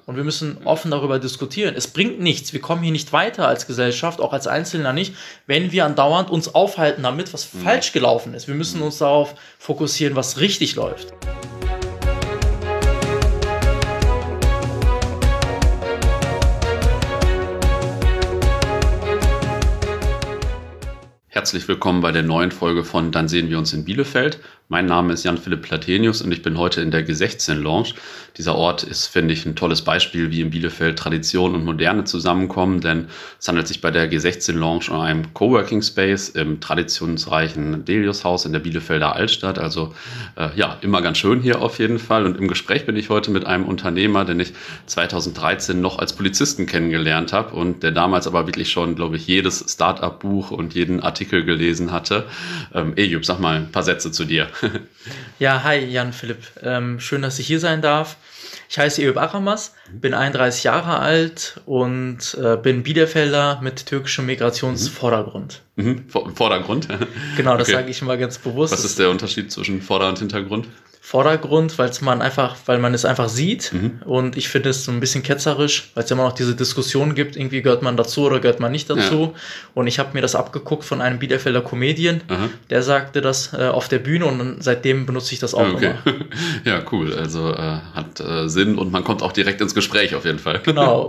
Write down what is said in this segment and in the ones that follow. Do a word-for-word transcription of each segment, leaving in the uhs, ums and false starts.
Und wir müssen offen darüber diskutieren. Es bringt nichts. Wir kommen hier nicht weiter als Gesellschaft, auch als Einzelner nicht, wenn wir andauernd uns aufhalten damit, was mhm. falsch gelaufen ist. Wir müssen uns darauf fokussieren, was richtig läuft. Herzlich willkommen bei der neuen Folge von Dann sehen wir uns in Bielefeld. Mein Name ist Jan-Philipp Platenius und ich bin heute in der G sechzehn Lounge. Dieser Ort ist, finde ich, ein tolles Beispiel, wie in Bielefeld Tradition und Moderne zusammenkommen, denn es handelt sich bei der G sechzehn Lounge um einen Coworking Space im traditionsreichen Delius-Haus in der Bielefelder Altstadt. Also äh, ja, immer ganz schön hier auf jeden Fall. Und im Gespräch bin ich heute mit einem Unternehmer, den ich zweitausenddreizehn noch als Polizisten kennengelernt habe und der damals aber wirklich schon, glaube ich, jedes Start-up-Buch und jeden Artikel gelesen hatte. Ähm, Eyüp, sag mal ein paar Sätze zu dir. Ja, hi Jan-Philipp. Ähm, schön, dass ich hier sein darf. Ich heiße Eyüp Aramas, bin einunddreißig Jahre alt und äh, bin Bielefelder mit türkischem Migrationsvordergrund. Mhm. Vordergrund? Genau, das okay. sage ich immer ganz bewusst. Was ist der Unterschied zwischen Vorder- und Hintergrund? Vordergrund, weil man einfach, weil man es einfach sieht mhm. und ich finde es so ein bisschen ketzerisch, weil es immer noch diese Diskussion gibt, irgendwie gehört man dazu oder gehört man nicht dazu. Ja. Und ich habe mir das abgeguckt von einem Bielefelder Comedian, Aha. der sagte das äh, auf der Bühne und seitdem benutze ich das auch okay. immer. Ja, cool. Also äh, hat äh, Sinn und man kommt auch direkt ins Gespräch auf jeden Fall. Genau.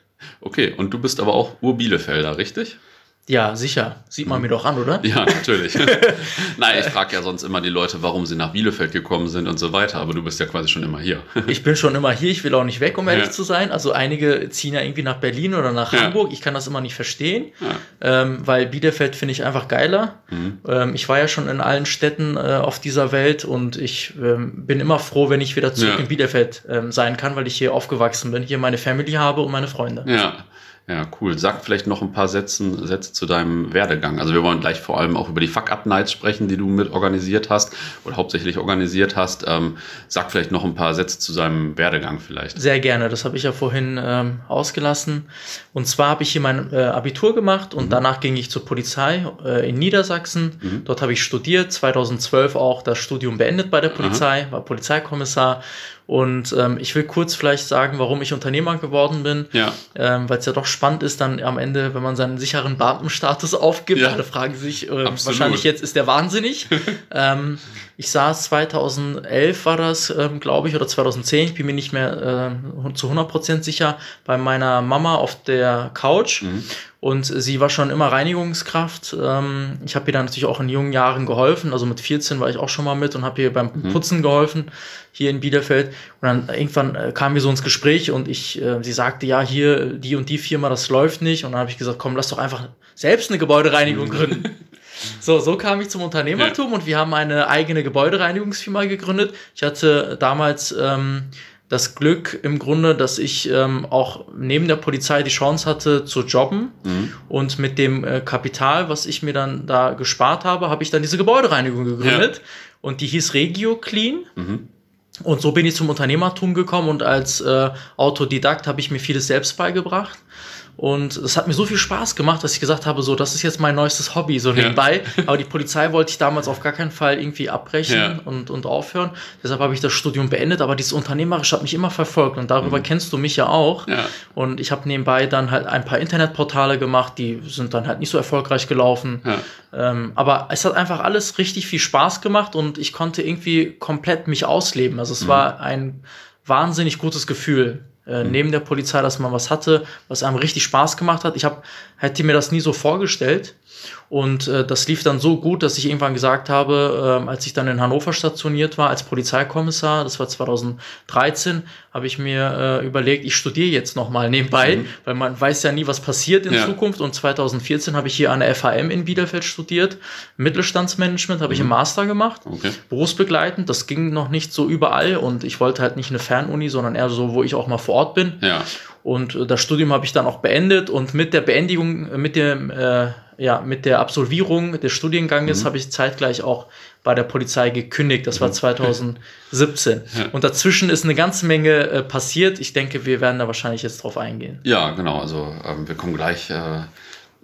Okay, und du bist aber auch Ur-Bielefelder, richtig? Ja, sicher. Sieht man mir doch an, oder? Ja, natürlich. Nein, ich frage ja sonst immer die Leute, warum sie nach Bielefeld gekommen sind und so weiter, aber du bist ja quasi schon immer hier. Ich bin schon immer hier, ich will auch nicht weg, um ehrlich ja. zu sein. Also einige ziehen ja irgendwie nach Berlin oder nach ja. Hamburg, ich kann das immer nicht verstehen, ja. ähm, weil Bielefeld finde ich einfach geiler. Mhm. Ähm, ich war ja schon in allen Städten äh, auf dieser Welt und ich ähm, bin immer froh, wenn ich wieder zurück ja. in Bielefeld ähm, sein kann, weil ich hier aufgewachsen bin, hier meine Family habe und meine Freunde. Ja. Ja, cool. Sag vielleicht noch ein paar Sätzen, Sätze zu deinem Werdegang. Also wir wollen gleich vor allem auch über die Fuck-Up-Nights sprechen, die du mit organisiert hast oder hauptsächlich organisiert hast. Ähm, sag vielleicht noch ein paar Sätze zu deinem Werdegang vielleicht. Sehr gerne, das habe ich ja vorhin ähm, ausgelassen. Und zwar habe ich hier mein äh, Abitur gemacht und mhm. danach ging ich zur Polizei äh, in Niedersachsen. Mhm. Dort habe ich studiert, zweitausendzwölf auch das Studium beendet bei der Polizei, Aha. war Polizeikommissar. Und ähm, ich will kurz vielleicht sagen, warum ich Unternehmer geworden bin, ja. ähm, weil es ja doch spannend ist, dann am Ende, wenn man seinen sicheren Beamtenstatus aufgibt, ja. alle fragen sich, äh, wahrscheinlich jetzt ist der wahnsinnig. ähm, ich saß zweitausendelf war das, ähm, glaube ich, oder zweitausendzehn, ich bin mir nicht mehr äh, zu hundert Prozent sicher, bei meiner Mama auf der Couch. Mhm. Und sie war schon immer Reinigungskraft. Ich habe ihr dann natürlich auch in jungen Jahren geholfen. Also mit vierzehn war ich auch schon mal mit und habe ihr beim Putzen geholfen, hier in Bielefeld. Und dann irgendwann kamen wir so ins Gespräch und ich, sie sagte, ja, hier die und die Firma, das läuft nicht. Und dann habe ich gesagt, komm, lass doch einfach selbst eine Gebäudereinigung gründen. So, so kam ich zum Unternehmertum ja. und wir haben eine eigene Gebäudereinigungsfirma gegründet. Ich hatte damals ähm, das Glück im Grunde, dass ich ähm, auch neben der Polizei die Chance hatte zu jobben mhm. und mit dem äh, Kapital, was ich mir dann da gespart habe, habe ich dann diese Gebäudereinigung gegründet ja. und die hieß Regio Clean. Mhm. Und so bin ich zum Unternehmertum gekommen und als äh, Autodidakt habe ich mir vieles selbst beigebracht. Und es hat mir so viel Spaß gemacht, dass ich gesagt habe, so, das ist jetzt mein neuestes Hobby, so nebenbei. Ja. Aber die Polizei wollte ich damals auf gar keinen Fall irgendwie abbrechen ja. und, und aufhören. Deshalb habe ich das Studium beendet. Aber dieses Unternehmerische hat mich immer verfolgt. Und darüber mhm. kennst du mich ja auch. Ja. Und ich habe nebenbei dann halt ein paar Internetportale gemacht. Die sind dann halt nicht so erfolgreich gelaufen. Ja. Ähm, aber es hat einfach alles richtig viel Spaß gemacht. Und ich konnte irgendwie komplett mich ausleben. Also es mhm. war ein wahnsinnig gutes Gefühl. Äh, mhm. Neben der Polizei, dass man was hatte, was einem richtig Spaß gemacht hat. Ich hab, hätte mir das nie so vorgestellt. Und äh, das lief dann so gut, dass ich irgendwann gesagt habe, äh, als ich dann in Hannover stationiert war als Polizeikommissar, das war zweitausenddreizehn, habe ich mir äh, überlegt, ich studiere jetzt nochmal nebenbei, mhm. weil man weiß ja nie, was passiert in ja. Zukunft. Und zweitausendvierzehn habe ich hier an der F H M in Bielefeld studiert. Mittelstandsmanagement habe mhm. ich im Master gemacht, okay. berufsbegleitend. Das ging noch nicht so überall und ich wollte halt nicht eine Fernuni, sondern eher so, wo ich auch mal vor Ort bin. Ja. Und äh, das Studium habe ich dann auch beendet und mit der Beendigung, mit dem äh, ja, mit der Absolvierung des Studienganges mhm. habe ich zeitgleich auch bei der Polizei gekündigt. Das war zweitausendsiebzehn. Ja. Und dazwischen ist eine ganze Menge äh, passiert. Ich denke, wir werden da wahrscheinlich jetzt drauf eingehen. Ja, genau. Also ähm, wir kommen gleich äh,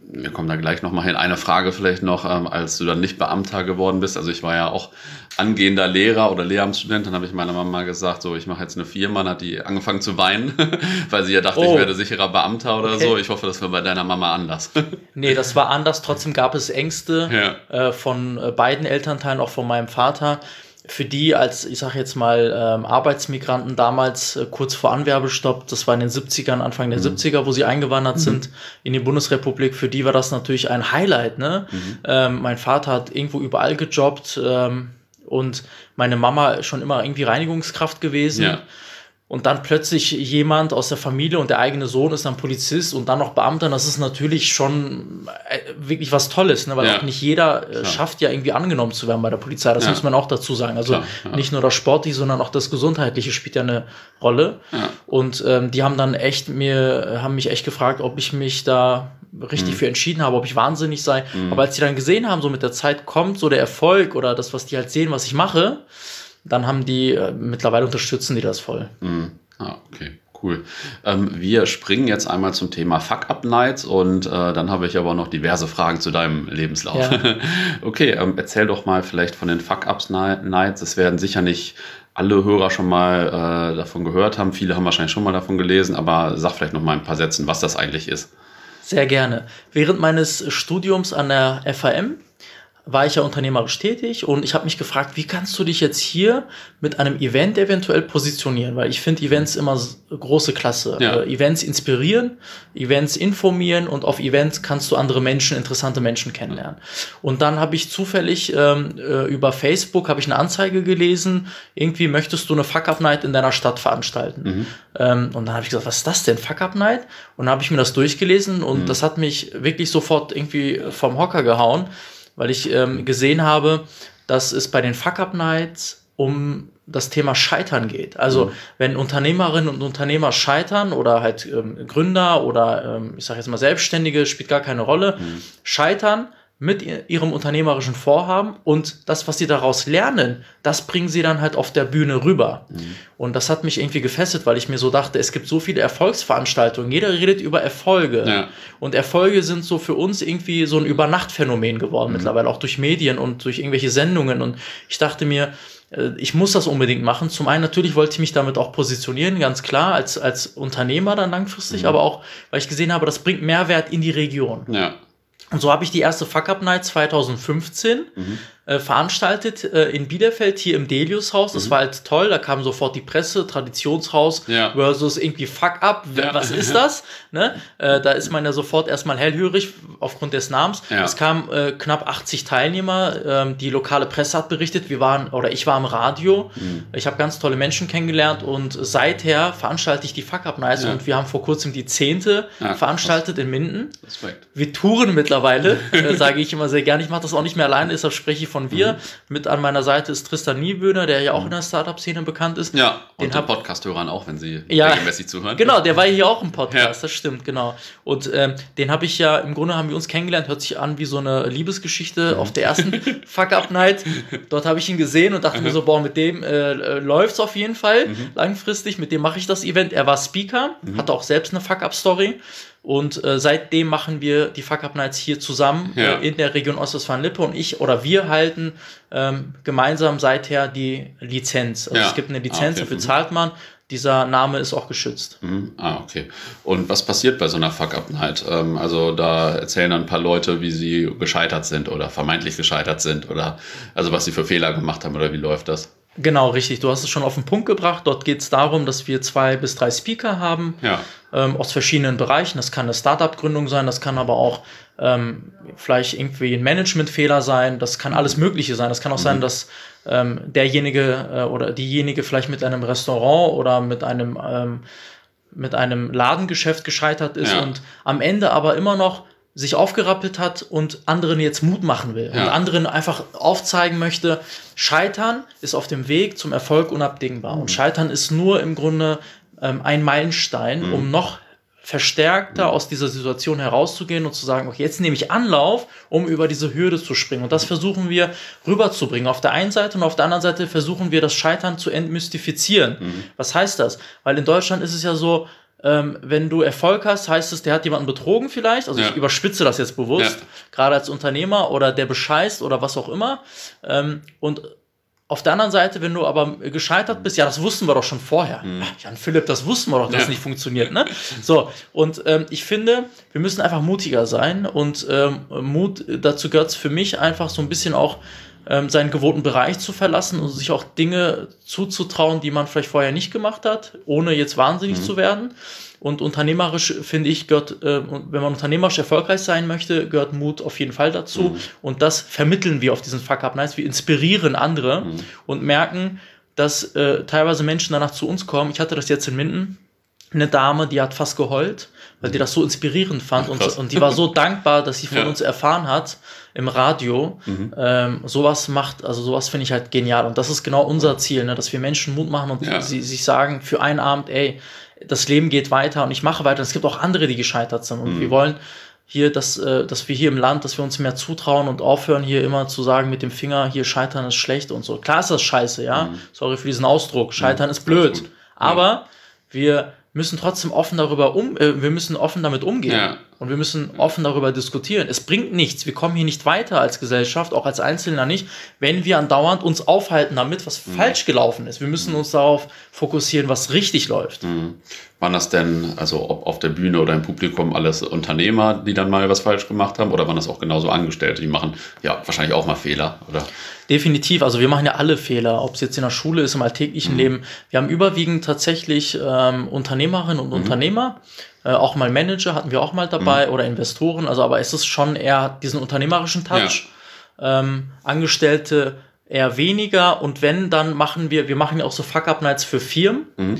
wir kommen da gleich nochmal hin. Eine Frage vielleicht noch, ähm, als du dann nicht Beamter geworden bist. Also ich war ja auch angehender Lehrer oder Lehramtsstudent. Dann habe ich meiner Mama gesagt, so ich mache jetzt eine Firma. Dann hat die angefangen zu weinen, weil sie ja dachte, oh. ich werde sicherer Beamter oder okay. so. Ich hoffe, das war bei deiner Mama anders. Nee, das war anders. Trotzdem gab es Ängste ja. äh, von äh, beiden Elternteilen, auch von meinem Vater. Für die als, ich sage jetzt mal, ähm, Arbeitsmigranten damals äh, kurz vor Anwerbestopp, das war in den siebzigern, Anfang der mhm. siebziger, wo sie eingewandert mhm. sind in die Bundesrepublik, für die war das natürlich ein Highlight. Ne? Mhm. Ähm, mein Vater hat irgendwo überall gejobbt ähm, und meine Mama schon immer irgendwie Reinigungskraft gewesen. Ja. Und dann plötzlich jemand aus der Familie und der eigene Sohn ist dann Polizist und dann noch Beamter, das ist natürlich schon wirklich was Tolles, ne? Weil ja. auch nicht jeder äh, schafft ja irgendwie angenommen zu werden bei der Polizei, das ja. muss man auch dazu sagen. Also Klar, ja. nicht nur das Sportliche, sondern auch das Gesundheitliche spielt ja eine Rolle. Ja. Und ähm, die haben dann echt mir, haben mich echt gefragt, ob ich mich da richtig mhm. für entschieden habe, ob ich wahnsinnig sei. Mhm. Aber als die dann gesehen haben, so mit der Zeit kommt so der Erfolg oder das, was die halt sehen, was ich mache, dann haben die, äh, mittlerweile unterstützen die das voll. Mhm. Ah, okay, cool. Ähm, wir springen jetzt einmal zum Thema Fuck-Up-Nights und äh, dann habe ich aber noch diverse Fragen zu deinem Lebenslauf. Ja. Okay, ähm, erzähl doch mal vielleicht von den Fuck-Up-Nights. Das werden sicher nicht alle Hörer schon mal äh, davon gehört haben. Viele haben wahrscheinlich schon mal davon gelesen, aber sag vielleicht noch mal ein paar Sätzen, was das eigentlich ist. Sehr gerne. Während meines Studiums an der F A M war ich ja unternehmerisch tätig und ich habe mich gefragt, wie kannst du dich jetzt hier mit einem Event eventuell positionieren? Weil ich finde Events immer große Klasse. Ja. Äh, Events inspirieren, Events informieren und auf Events kannst du andere Menschen, interessante Menschen kennenlernen. Und dann habe ich zufällig ähm, über Facebook habe ich eine Anzeige gelesen, irgendwie möchtest du eine Fuck-Up-Night in deiner Stadt veranstalten. Mhm. Ähm, und dann habe ich gesagt, was ist das denn, Fuck-Up-Night? Und dann habe ich mir das durchgelesen und mhm. das hat mich wirklich sofort irgendwie vom Hocker gehauen, weil ich ähm, gesehen habe, dass es bei den Fuck-Up-Nights um das Thema Scheitern geht. Also mhm. wenn Unternehmerinnen und Unternehmer scheitern oder halt ähm, Gründer oder ähm, ich sage jetzt mal Selbstständige, spielt gar keine Rolle, mhm. scheitern mit ihrem unternehmerischen Vorhaben und das, was sie daraus lernen, das bringen sie dann halt auf der Bühne rüber. Mhm. Und das hat mich irgendwie gefesselt, weil ich mir so dachte, es gibt so viele Erfolgsveranstaltungen, jeder redet über Erfolge. Ja. Und Erfolge sind so für uns irgendwie so ein Übernachtphänomen geworden, mhm. mittlerweile auch durch Medien und durch irgendwelche Sendungen. Und ich dachte mir, ich muss das unbedingt machen. Zum einen natürlich wollte ich mich damit auch positionieren, ganz klar, als, als Unternehmer dann langfristig, mhm. aber auch, weil ich gesehen habe, das bringt Mehrwert in die Region. Ja. Und so habe ich die erste Fuck-Up-Night zweitausendfünfzehn mhm. äh, veranstaltet äh, in Bielefeld, hier im Delius-Haus. Das mhm. war halt toll, da kam sofort die Presse, Traditionshaus ja. versus irgendwie Fuck-Up, ja. was ist das? Ne? Äh, da ist man ja sofort erstmal hellhörig aufgrund des Namens. Ja. Es kamen äh, knapp achtzig Teilnehmer, ähm, die lokale Presse hat berichtet, wir waren, oder ich war im Radio, mhm. ich habe ganz tolle Menschen kennengelernt und seither veranstalte ich die Fuck-Up-Nights ja. und wir haben vor kurzem die zehnte ja, veranstaltet krass. in Minden. Respekt. Wir touren mittlerweile, äh, sage ich immer sehr gerne. Ich mache das auch nicht mehr alleine, deshalb spreche ich von wir. Mhm. Mit an meiner Seite ist Tristan Nieböhner, der ja auch in der Startup-Szene bekannt ist. Ja, den und den Podcast-Hörern auch, wenn sie ja, regelmäßig zuhören. Genau, der war hier auch im Podcast, ja. das stimmt, genau. Und ähm, den habe ich ja, im Grunde haben wir uns kennengelernt, hört sich an wie so eine Liebesgeschichte mhm. auf der ersten Fuck-Up-Night. Dort habe ich ihn gesehen und dachte mhm. mir so, boah, mit dem äh, läuft's auf jeden Fall mhm. langfristig, mit dem mache ich das Event. Er war Speaker, mhm. hatte auch selbst eine Fuck-Up-Story. Und äh, seitdem machen wir die Fuck-Up-Nights hier zusammen ja. äh, in der Region Ostwestfalen-Lippe und ich oder wir halten ähm, gemeinsam seither die Lizenz. Also ja. es gibt eine Lizenz, ah, okay. dafür zahlt man. Dieser Name ist auch geschützt. Mhm. Ah, okay. Und was passiert bei so einer Fuck-Up-Night? Ähm, also da erzählen dann ein paar Leute, wie sie gescheitert sind oder vermeintlich gescheitert sind oder also was sie für Fehler gemacht haben oder wie läuft das? Genau, richtig. Du hast es schon auf den Punkt gebracht. Dort geht es darum, dass wir zwei bis drei Speaker haben ja. ähm, aus verschiedenen Bereichen. Das kann eine Startup-Gründung sein, das kann aber auch ähm, vielleicht irgendwie ein Managementfehler sein. Das kann alles Mögliche sein. Das kann auch mhm. sein, dass ähm, derjenige äh, oder diejenige vielleicht mit einem Restaurant oder mit einem ähm, mit einem Ladengeschäft gescheitert ist ja. und am Ende aber immer noch sich aufgerappelt hat und anderen jetzt Mut machen will ja. und anderen einfach aufzeigen möchte, Scheitern ist auf dem Weg zum Erfolg unabdingbar. Mhm. Und Scheitern ist nur im Grunde ähm, ein Meilenstein, mhm. um noch verstärkter mhm. aus dieser Situation herauszugehen und zu sagen, okay, jetzt nehme ich Anlauf, um über diese Hürde zu springen. Und das versuchen wir rüberzubringen. Auf der einen Seite und auf der anderen Seite versuchen wir das Scheitern zu entmystifizieren. Mhm. Was heißt das? Weil in Deutschland ist es ja so, Ähm, wenn du Erfolg hast, heißt es, der hat jemanden betrogen vielleicht. Also ja. ich überspitze das jetzt bewusst, ja. gerade als Unternehmer oder der bescheißt oder was auch immer. Ähm, und auf der anderen Seite, wenn du aber gescheitert bist, ja, das wussten wir doch schon vorher. Mhm. Jan Philipp, das wussten wir doch, dass es ja. nicht funktioniert. Ne? So, und ähm, ich finde, wir müssen einfach mutiger sein. Und ähm, Mut, dazu gehört es für mich einfach so ein bisschen auch, ähm, seinen gewohnten Bereich zu verlassen und sich auch Dinge zuzutrauen, die man vielleicht vorher nicht gemacht hat, ohne jetzt wahnsinnig mhm. zu werden. Und unternehmerisch, finde ich, gehört, äh, wenn man unternehmerisch erfolgreich sein möchte, gehört Mut auf jeden Fall dazu. Mhm. Und das vermitteln wir auf diesen Fuck-Up-Nights. Wir inspirieren andere mhm. und merken, dass äh, teilweise Menschen danach zu uns kommen. Ich hatte das jetzt in Minden. Eine Dame, die hat fast geheult, weil die das so inspirierend fand. Ach, und, und die war so dankbar, dass sie von ja. uns erfahren hat im Radio. Mhm. Ähm, sowas macht, also sowas finde ich halt genial. Und das ist genau unser Ziel, ne? Dass wir Menschen Mut machen und ja. sie sich sagen, für einen Abend, ey, das Leben geht weiter und ich mache weiter. Es gibt auch andere, die gescheitert sind. Und mhm. wir wollen hier, dass, äh, dass wir hier im Land, dass wir uns mehr zutrauen und aufhören, hier immer zu sagen mit dem Finger, hier Scheitern ist schlecht und so. Klar ist das scheiße, ja. Mhm. Sorry für diesen Ausdruck. Scheitern mhm. ist blöd. Ist aber wir müssen trotzdem offen darüber um, äh, wir müssen offen damit umgehen. Ja. Und wir müssen offen darüber diskutieren. Es bringt nichts. Wir kommen hier nicht weiter als Gesellschaft, auch als Einzelner nicht, wenn wir andauernd uns aufhalten damit, was mhm. falsch gelaufen ist. Wir müssen uns darauf fokussieren, was richtig läuft. Mhm. Waren das denn, also ob auf der Bühne oder im Publikum alles Unternehmer, die dann mal was falsch gemacht haben, oder waren das auch genauso Angestellte? Die machen ja wahrscheinlich auch mal Fehler, oder? Definitiv. Also wir machen ja alle Fehler, ob es jetzt in der Schule ist, im alltäglichen mhm. Leben. Wir haben überwiegend tatsächlich ähm, Unternehmerinnen und mhm. Unternehmer. Äh, auch mal Manager hatten wir auch mal dabei mhm. oder Investoren. Also aber es ist schon eher diesen unternehmerischen Touch. Ja. Ähm, Angestellte eher weniger. Und wenn, dann machen wir, wir machen ja auch so Fuck-Up-Nights für Firmen. Mhm.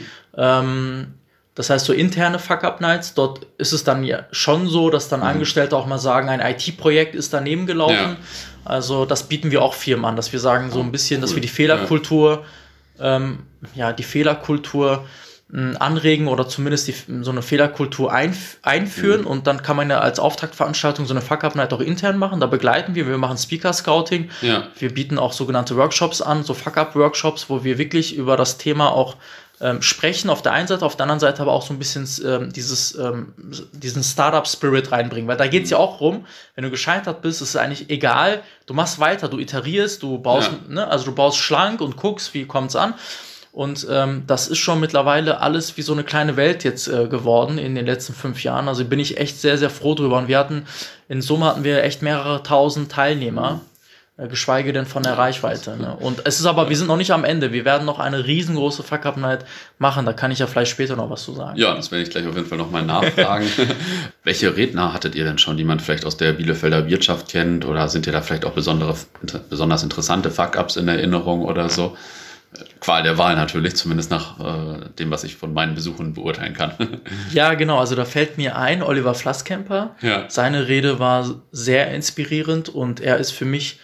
Ähm, Das heißt, so interne Fuck-Up-Nights, dort ist es dann ja schon so, dass dann mhm. Angestellte auch mal sagen, ein I T-Projekt ist daneben gelaufen. Ja. Also das bieten wir auch Firmen an, dass wir sagen so ein bisschen, cool. dass wir die Fehlerkultur, ja, ähm, ja die Fehlerkultur mh, anregen oder zumindest die, so eine Fehlerkultur einf- einführen. Mhm. Und dann kann man ja als Auftaktveranstaltung so eine Fuck-Up-Night auch intern machen. Da begleiten wir, wir machen Speaker-Scouting. Ja. Wir bieten auch sogenannte Workshops an, so Fuck-Up-Workshops, wo wir wirklich über das Thema auch Ähm, sprechen auf der einen Seite, auf der anderen Seite aber auch so ein bisschen ähm, dieses, ähm, diesen Startup-Spirit reinbringen, weil da geht es ja auch rum, wenn du gescheitert bist, ist es eigentlich egal, du machst weiter, du iterierst, du baust, ja. ne, also du baust schlank und guckst, wie kommt's an, und ähm, das ist schon mittlerweile alles wie so eine kleine Welt jetzt äh, geworden in den letzten fünf Jahren, also bin ich echt sehr, sehr froh drüber, und wir hatten, in Summe hatten wir echt mehrere tausend Teilnehmer, mhm. geschweige denn von der Reichweite. Ne? Und es ist aber, wir sind noch nicht am Ende. Wir werden noch eine riesengroße Fuck-Up-Night machen. Da kann ich ja vielleicht später noch was zu sagen. Ja, das werde ich gleich auf jeden Fall nochmal nachfragen. Welche Redner hattet ihr denn schon, die man vielleicht aus der Bielefelder Wirtschaft kennt? Oder sind dir da vielleicht auch besondere, besonders interessante Fuck-Ups in Erinnerung oder so? Qual der Wahl natürlich, zumindest nach äh, dem, was ich von meinen Besuchen beurteilen kann. Ja, genau. Also da fällt mir ein, Oliver Flasskemper. Ja. Seine Rede war sehr inspirierend und er ist für mich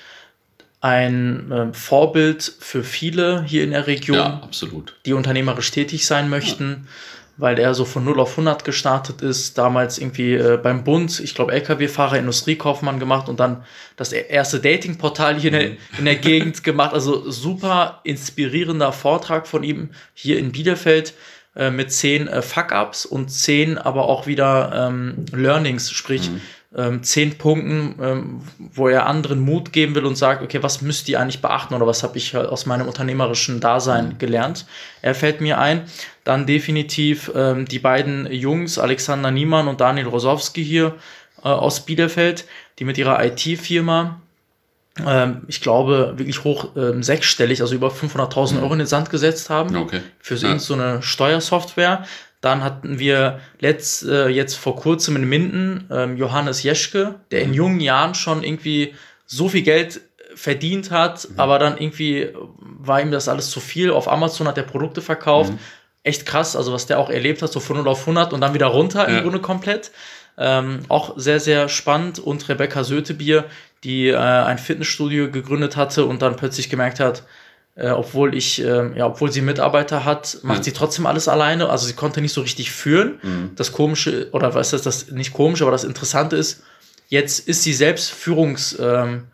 ein äh, Vorbild für viele hier in der Region, ja, absolut, die unternehmerisch tätig sein möchten, ja. weil er so von null auf hundert gestartet ist, damals irgendwie äh, beim Bund, ich glaube L K W-Fahrer, Industriekaufmann gemacht und dann das erste Datingportal hier mhm. in, der, in der Gegend gemacht. Also super inspirierender Vortrag von ihm hier in Bielefeld äh, mit zehn äh, Fuck-Ups und zehn aber auch wieder ähm, Learnings, sprich mhm. Ähm, zehn Punkten, ähm, wo er anderen Mut geben will und sagt, okay, was müsst ihr eigentlich beachten oder was habe ich aus meinem unternehmerischen Dasein gelernt? Er fällt mir ein. Dann definitiv ähm, die beiden Jungs, Alexander Niemann und Daniel Rosowski hier äh, aus Bielefeld, die mit ihrer I T-Firma, ähm, ich glaube, wirklich hoch ähm, sechsstellig, also über fünfhunderttausend mhm. Euro in den Sand gesetzt haben. Okay. Für ja. so eine Steuersoftware. Dann hatten wir letzt, äh, jetzt vor kurzem in Minden ähm, Johannes Jeschke, der in jungen Jahren schon irgendwie so viel Geld verdient hat, mhm. aber dann irgendwie war ihm das alles zu viel. Auf Amazon hat er Produkte verkauft. Mhm. Echt krass, also was der auch erlebt hat, so von null auf hundert und dann wieder runter ja. im Grunde komplett. Ähm, auch sehr, sehr spannend. Und Rebecca Sötebier, die äh, ein Fitnessstudio gegründet hatte und dann plötzlich gemerkt hat, Äh, obwohl ich, äh, ja, obwohl sie Mitarbeiter hat, macht ja. sie trotzdem alles alleine. Also sie konnte nicht so richtig führen. Mhm. Das Komische, oder was ist das, nicht komisch, aber das Interessante ist, jetzt ist sie selbst Führungs, ähm,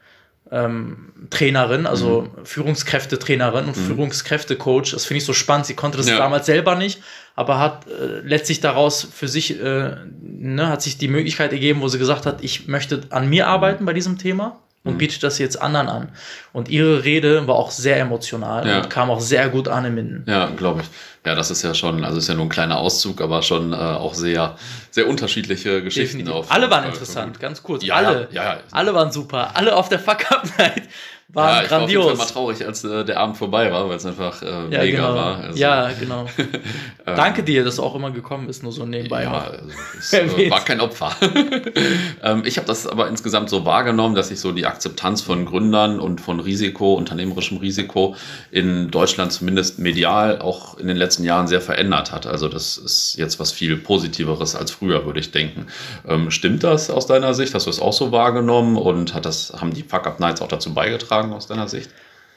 ähm, Trainerin, also Mhm. Führungskräftetrainerin und Mhm. Führungskräftecoach. Das finde ich so spannend. Sie konnte das Ja. damals selber nicht, aber hat äh, letztlich daraus für sich, äh, ne, hat sich die Möglichkeit ergeben, wo sie gesagt hat, ich möchte an mir arbeiten bei diesem Thema und Mhm. bietet das jetzt anderen an. Und ihre Rede war auch sehr emotional Ja. und kam auch sehr gut an im Innen. Ja, glaube ich. Ja, das ist ja schon, also ist ja nur ein kleiner Auszug, aber schon äh, auch sehr, sehr unterschiedliche Geschichten. Definitiv. Auf Alle waren Fall. interessant, ganz kurz. Ja, alle, ja, ja. alle waren super. Alle auf der Fuck-Up-Night waren Ja, ich war auf jeden Fall grandios. mal traurig, als äh, der Abend vorbei war, weil es einfach äh, Ja, mega genau. war. Also, Ja, genau. ähm, Danke dir, dass du auch immer gekommen bist, nur so nebenbei. Ja, noch. also es äh, war kein Opfer. ähm, ich habe das aber insgesamt so wahrgenommen, dass sich so die Akzeptanz von Gründern und von Risiko, unternehmerischem Risiko in Deutschland zumindest medial auch in den letzten Jahren sehr verändert hat. Also das ist jetzt was viel Positiveres als früher, würde ich denken. Ähm, stimmt das aus deiner Sicht? Hast du es auch so wahrgenommen und hat das, haben die Fuck-Up-Nights auch dazu beigetragen aus deiner Sicht?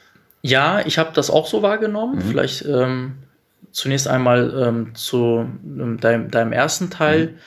Ja, ich habe das auch so wahrgenommen. Mhm. Vielleicht ähm, zunächst einmal ähm, zu ähm, deinem, deinem ersten Teil. Mhm.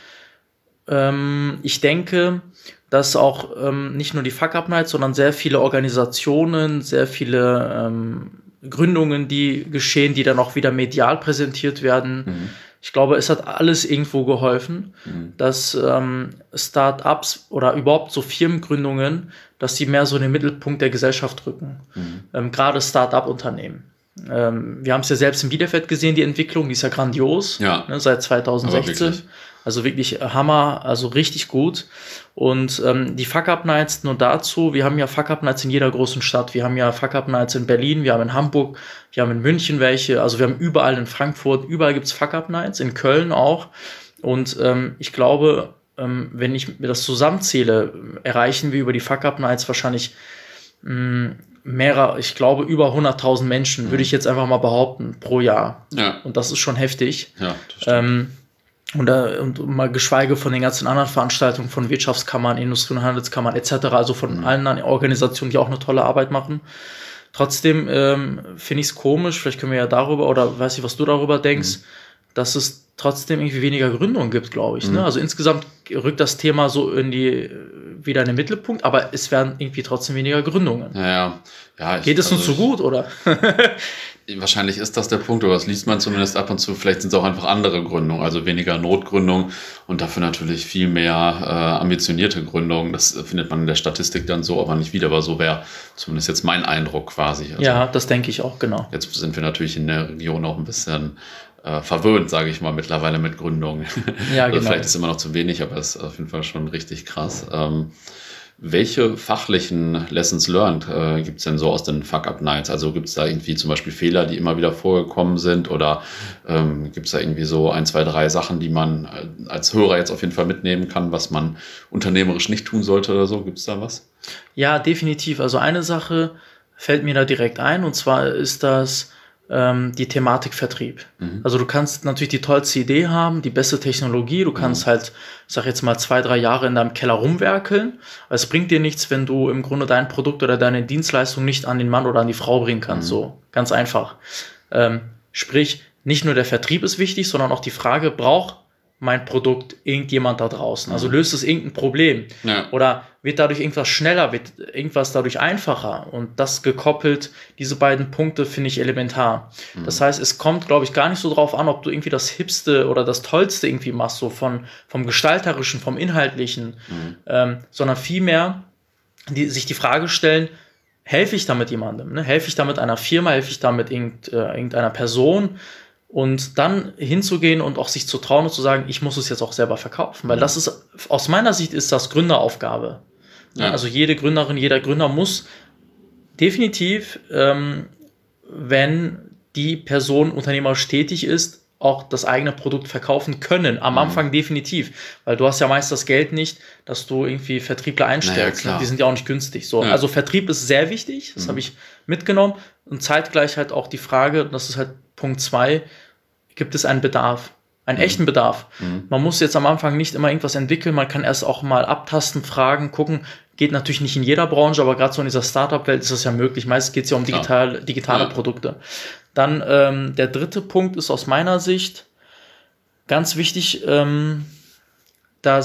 Ähm, ich denke, dass auch ähm, nicht nur die Fuck-Up-Nights, sondern sehr viele Organisationen, sehr viele ähm, Gründungen, die geschehen, die dann auch wieder medial präsentiert werden. Mhm. Ich glaube, es hat alles irgendwo geholfen, Mhm. dass ähm, Start-ups oder überhaupt so Firmengründungen, dass die mehr so in den Mittelpunkt der Gesellschaft rücken. Mhm. Ähm, gerade Start-up-Unternehmen. Ähm, wir haben es ja selbst in Bielefeld gesehen, die Entwicklung, die ist ja grandios, Ja. ne, seit Aber zweitausendsechzehn. wirklich. Also wirklich Hammer, also richtig gut. Und ähm, die Fuck-Up-Nights nur dazu, wir haben ja Fuck-Up-Nights in jeder großen Stadt. Wir haben ja Fuck-Up-Nights in Berlin, wir haben in Hamburg, wir haben in München welche, also wir haben überall in Frankfurt, überall gibt's Fuck-Up-Nights, in Köln auch. Und ähm, ich glaube, ähm, wenn ich mir das zusammenzähle, erreichen wir über die Fuck-Up-Nights wahrscheinlich mh, mehrere, ich glaube über hunderttausend Menschen, Mhm. würde ich jetzt einfach mal behaupten, pro Jahr. Ja, Und das ist schon heftig. ja, das stimmt. Ähm, und, äh, und mal geschweige von den ganzen anderen Veranstaltungen von Wirtschaftskammern, Industrie- und Handelskammern et cetera, also von Mhm. allen anderen Organisationen, die auch eine tolle Arbeit machen. Trotzdem ähm, finde ich es komisch, vielleicht können wir ja darüber, oder weiß ich, was du darüber denkst, Mhm. dass es trotzdem irgendwie weniger Gründungen gibt, glaube ich. Mhm. Ne? Also insgesamt rückt das Thema so in die, wieder in den Mittelpunkt, aber es werden irgendwie trotzdem weniger Gründungen. Ja, ja. Ja, ich, Geht es uns also zu gut, oder? Wahrscheinlich ist das der Punkt, oder das liest man zumindest ab und zu. Vielleicht sind es auch einfach andere Gründungen, also weniger Notgründungen und dafür natürlich viel mehr äh, ambitionierte Gründungen. Das findet man in der Statistik dann so aber nicht wieder, aber so wäre zumindest jetzt mein Eindruck quasi. Also Ja, das denke ich auch, genau. jetzt sind wir natürlich in der Region auch ein bisschen äh, verwöhnt, sage ich mal, mittlerweile mit Gründungen. Ja, Also genau. vielleicht ist es immer noch zu wenig, aber es ist auf jeden Fall schon richtig krass. Ähm, welche fachlichen Lessons learned äh, gibt es denn so aus den Fuck-Up-Nights? Also gibt es da irgendwie zum Beispiel Fehler, die immer wieder vorgekommen sind? Oder ähm, gibt es da irgendwie so ein, zwei, drei Sachen, die man äh, als Hörer jetzt auf jeden Fall mitnehmen kann, was man unternehmerisch nicht tun sollte oder so? Gibt es da was? Ja, definitiv. Also eine Sache fällt mir da direkt ein, und zwar ist das ähm, die Thematik Vertrieb. Mhm. Also du kannst natürlich die tollste Idee haben, die beste Technologie, du kannst Mhm. halt, ich sag jetzt mal, zwei, drei Jahre in deinem Keller rumwerkeln. Aber es bringt dir nichts, wenn du im Grunde dein Produkt oder deine Dienstleistung nicht an den Mann oder an die Frau bringen kannst. Mhm. So, ganz einfach. Ähm, sprich, nicht nur der Vertrieb ist wichtig, sondern auch die Frage, braucht mein Produkt irgendjemand da draußen? Also Mhm. löst es irgendein Problem? Ja. Oder wird dadurch irgendwas schneller, wird irgendwas dadurch einfacher? Und das gekoppelt, diese beiden Punkte finde ich elementar. Mhm. Das heißt, es kommt, glaube ich, gar nicht so drauf an, ob du irgendwie das Hipste oder das Tollste irgendwie machst, so von, vom Gestalterischen, vom Inhaltlichen, Mhm. ähm, sondern vielmehr die, sich die Frage stellen, helfe ich damit jemandem? Ne? Helfe ich damit einer Firma? Helfe ich damit irgend, äh, irgendeiner Person? Und dann hinzugehen und auch sich zu trauen und zu sagen, ich muss es jetzt auch selber verkaufen. Weil Mhm. das ist, aus meiner Sicht ist das Gründeraufgabe. Ja. Also jede Gründerin, jeder Gründer muss definitiv, ähm, wenn die Person unternehmerisch tätig ist, auch das eigene Produkt verkaufen können. Am Mhm. Anfang definitiv. Weil du hast ja meist das Geld nicht, dass du irgendwie Vertriebler einstellst. Naja, Ne? klar. Die sind ja auch nicht günstig. So. Ja. Also Vertrieb ist sehr wichtig. Das Mhm. habe ich mitgenommen. Und zeitgleich halt auch die Frage, das ist halt Punkt zwei, gibt es einen Bedarf? Einen Mhm. echten Bedarf. Mhm. Man muss jetzt am Anfang nicht immer irgendwas entwickeln, man kann erst auch mal abtasten, fragen, gucken. Geht natürlich nicht in jeder Branche, aber gerade so in dieser Startup-Welt ist das ja möglich. Meistens geht es ja um Klar. digital, digitale Ja. Produkte. Dann ähm, der dritte Punkt ist aus meiner Sicht ganz wichtig, ähm, dass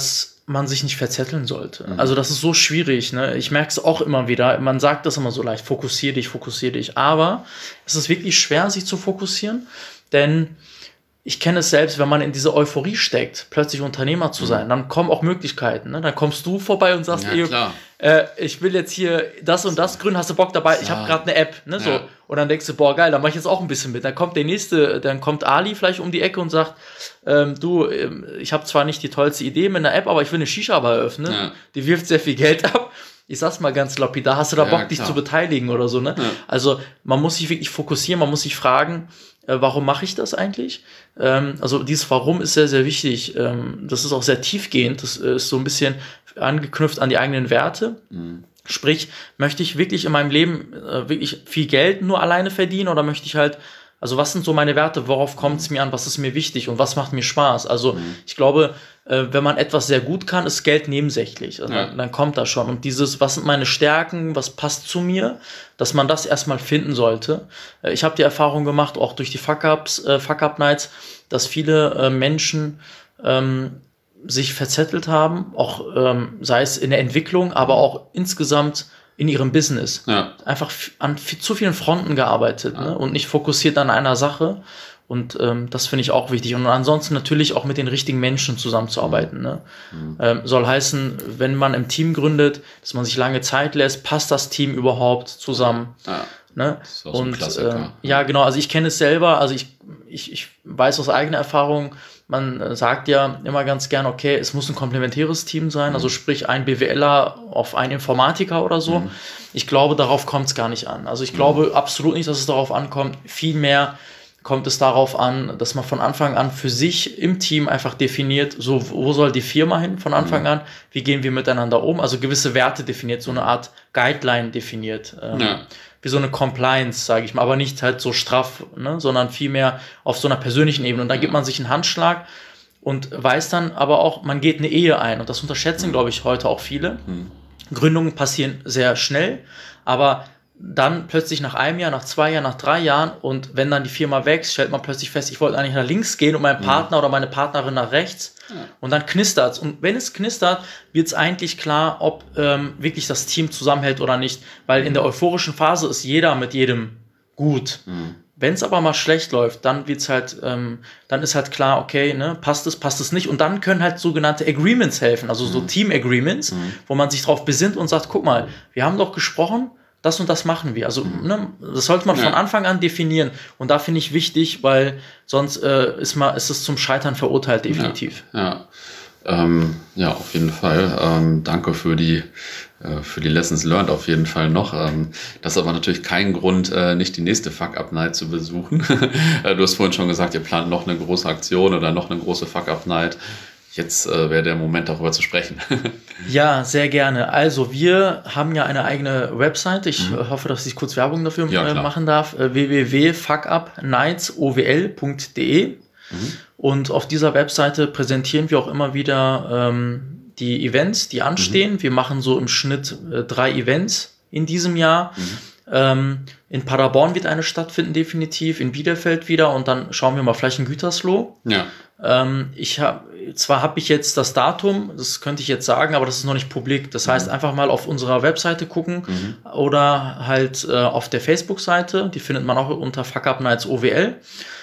man sich nicht verzetteln sollte. Mhm. Also das ist so schwierig. Ne? Ich merke es auch immer wieder. Man sagt das immer so leicht, fokussier dich, fokussier dich. Aber es ist wirklich schwer, sich zu fokussieren, denn ich kenne es selbst, wenn man in diese Euphorie steckt, plötzlich Unternehmer zu sein, mhm. dann kommen auch Möglichkeiten. Ne? Dann kommst du vorbei und sagst, ja, ey, klar. Äh, ich will jetzt hier das und das gründen, hast du Bock dabei? Ich habe gerade eine App. Ne? So. Ja. Und dann denkst du, boah, geil, dann mache ich jetzt auch ein bisschen mit. Dann kommt der nächste, dann kommt Ali vielleicht um die Ecke und sagt, ähm, du, ähm, ich habe zwar nicht die tollste Idee mit einer App, aber ich will eine Shisha-Bar eröffnen. Ja. Die wirft sehr viel Geld ab. Ich sag's mal ganz lapidar, hast du da Bock, ja, dich zu beteiligen oder so, ne? Ja. Also man muss sich wirklich fokussieren, man muss sich fragen, äh, warum mache ich das eigentlich? Ähm, also dieses Warum ist sehr, sehr wichtig. Ähm, das ist auch sehr tiefgehend, das ist so ein bisschen angeknüpft an die eigenen Werte. Mhm. Sprich, möchte ich wirklich in meinem Leben äh, wirklich viel Geld nur alleine verdienen oder möchte ich halt, also was sind so meine Werte, worauf kommt es mir an, was ist mir wichtig und was macht mir Spaß? Also mhm. ich glaube, äh, wenn man etwas sehr gut kann, ist Geld nebensächlich. Also ja. dann, dann kommt das schon. Und dieses, was sind meine Stärken, was passt zu mir, dass man das erstmal finden sollte. Äh, ich habe die Erfahrung gemacht, auch durch die Fuck-Ups, äh, Fuck-Up-Nights, dass viele äh, Menschen ähm, sich verzettelt haben, auch ähm, sei es in der Entwicklung, aber auch insgesamt in ihrem Business. Ja. Einfach f- an f- zu vielen Fronten gearbeitet ja. ne? und nicht fokussiert an einer Sache. Und ähm, das finde ich auch wichtig. Und ansonsten natürlich auch mit den richtigen Menschen zusammenzuarbeiten. Ne? Mhm. Ähm, soll heißen, wenn man im Team gründet, dass man sich lange Zeit lässt, passt das Team überhaupt zusammen? Ja. Ne? Das ist auch so ein Klassiker. Und, äh, ja, genau. Also ich kenne es selber. Also ich, ich, ich weiß aus eigener Erfahrung, man sagt ja immer ganz gern, okay, es muss ein komplementäres Team sein, mhm. also sprich ein BWLer auf einen Informatiker oder so. Mhm. Ich glaube, darauf kommt es gar nicht an. Also ich mhm. glaube absolut nicht, dass es darauf ankommt. Vielmehr kommt es darauf an, dass man von Anfang an für sich im Team einfach definiert, so wo soll die Firma hin von Anfang mhm. an, wie gehen wir miteinander um, also gewisse Werte definiert, so eine Art Guideline definiert. Ähm, ja. Wie so eine Compliance, sage ich mal, aber nicht halt so straff, ne, sondern vielmehr auf so einer persönlichen Ebene. Und da gibt man sich einen Handschlag und weiß dann aber auch, man geht eine Ehe ein. Und das unterschätzen, glaube ich, heute auch viele. Mhm. Gründungen passieren sehr schnell, aber dann plötzlich nach einem Jahr, nach zwei Jahren, nach drei Jahren und wenn dann die Firma wächst, stellt man plötzlich fest, ich wollte eigentlich nach links gehen und mein Partner mhm. oder meine Partnerin nach rechts ja. und dann knistert's. Und wenn es knistert, wird's eigentlich klar, ob ähm, wirklich das Team zusammenhält oder nicht, weil in der euphorischen Phase ist jeder mit jedem gut. Mhm. Wenn es aber mal schlecht läuft, dann wird's halt, ähm, dann ist halt klar, okay, ne, passt es, passt es nicht. Und dann können halt sogenannte Agreements helfen, also so mhm. Team-Agreements, mhm. wo man sich drauf besinnt und sagt, guck mal, wir haben doch gesprochen, das und das machen wir. Also ne, das sollte man ja. von Anfang an definieren. Und da finde ich wichtig, weil sonst äh, ist, mal, ist es zum Scheitern verurteilt, definitiv. Ja, ja. Ähm, ja auf jeden Fall. Ähm, danke für die, äh, für die Lessons learned auf jeden Fall noch. Ähm, das ist aber natürlich kein Grund, äh, nicht die nächste Fuck-Up-Night zu besuchen. Du hast vorhin schon gesagt, ihr plant noch eine große Aktion oder noch eine große Fuck-Up-Night. Jetzt äh, wäre der Moment, darüber zu sprechen. Ja, sehr gerne. Also wir haben ja eine eigene Website. Ich mhm. hoffe, dass ich kurz Werbung dafür ja, äh, machen darf. Äh, w w w punkt fuck up nights o w l punkt d e mhm. Und auf dieser Webseite präsentieren wir auch immer wieder ähm, die Events, die anstehen. Mhm. Wir machen so im Schnitt äh, drei Events in diesem Jahr. Mhm. Ähm, in Paderborn wird eine stattfinden, definitiv, in Bielefeld wieder und dann schauen wir mal vielleicht in Gütersloh. Ja. Ähm, ich habe zwar habe ich jetzt das Datum, das könnte ich jetzt sagen, aber das ist noch nicht publik. Das mhm. heißt, einfach mal auf unserer Webseite gucken mhm. oder halt äh, auf der Facebook-Seite. Die findet man auch unter Fuck Up Nights O W L.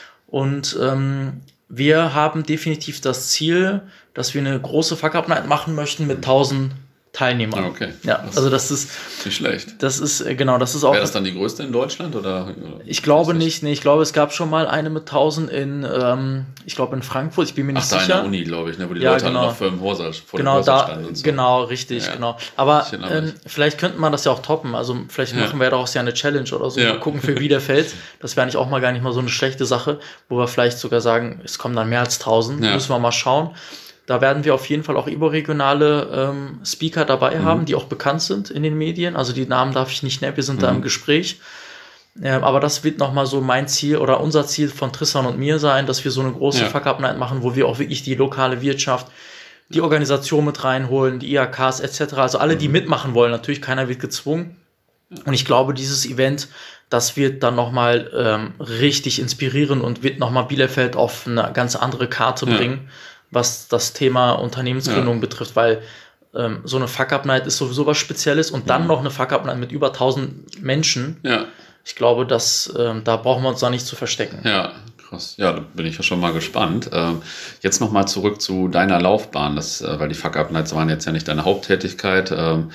Und ähm, wir haben definitiv das Ziel, dass wir eine große Fuck Up Night machen möchten mit tausend Teilnehmer. Ah, okay. Ja, das also das ist nicht schlecht. Das ist genau, das ist auch. Wäre das dann die größte in Deutschland oder? Ich glaube nicht. Nee, ich glaube, es gab schon mal eine mit tausend in, ähm, ich glaube in Frankfurt. Ich bin mir nicht Ach, sicher. Ach, da in der Uni, glaube ich, ne, wo die ja, Leute genau. halt noch vor dem Hörsaal, vor genau, dem Hörsaal da, standen und so. Genau, richtig, ja, genau. Aber ähm, mich. vielleicht könnte man das ja auch toppen. Also vielleicht ja. machen wir daraus ja eine Challenge oder so. Ja. Gucken für Bielefeld. Das wäre eigentlich auch mal gar nicht mal so eine schlechte Sache, wo wir vielleicht sogar sagen, es kommen dann mehr als tausend. Ja. Müssen wir mal schauen. Da werden wir auf jeden Fall auch überregionale ähm, Speaker dabei mhm. haben, die auch bekannt sind in den Medien. Also die Namen darf ich nicht nennen, wir sind mhm. da im Gespräch. Ähm, aber das wird nochmal so mein Ziel oder unser Ziel von Tristan und mir sein, dass wir so eine große ja. Fuck-Up-Night machen, wo wir auch wirklich die lokale Wirtschaft, die Organisation mit reinholen, die I H Ks et cetera. Also alle, die mhm. mitmachen wollen. Natürlich, keiner wird gezwungen. Und ich glaube, dieses Event, das wird dann nochmal ähm, richtig inspirieren und wird nochmal Bielefeld auf eine ganz andere Karte ja. bringen. was das Thema Unternehmensgründung ja. betrifft, weil ähm, so eine Fuck-Up-Night ist sowieso was Spezielles und dann mhm. noch eine Fuck-Up-Night mit über tausend Menschen. Ja. Ich glaube, dass ähm, da brauchen wir uns da nicht zu verstecken. Ja, krass. Ja, da bin ich ja schon mal gespannt. Ähm, jetzt nochmal zurück zu deiner Laufbahn, das, äh, weil die Fuck-Up-Nights waren jetzt ja nicht deine Haupttätigkeit. Ähm,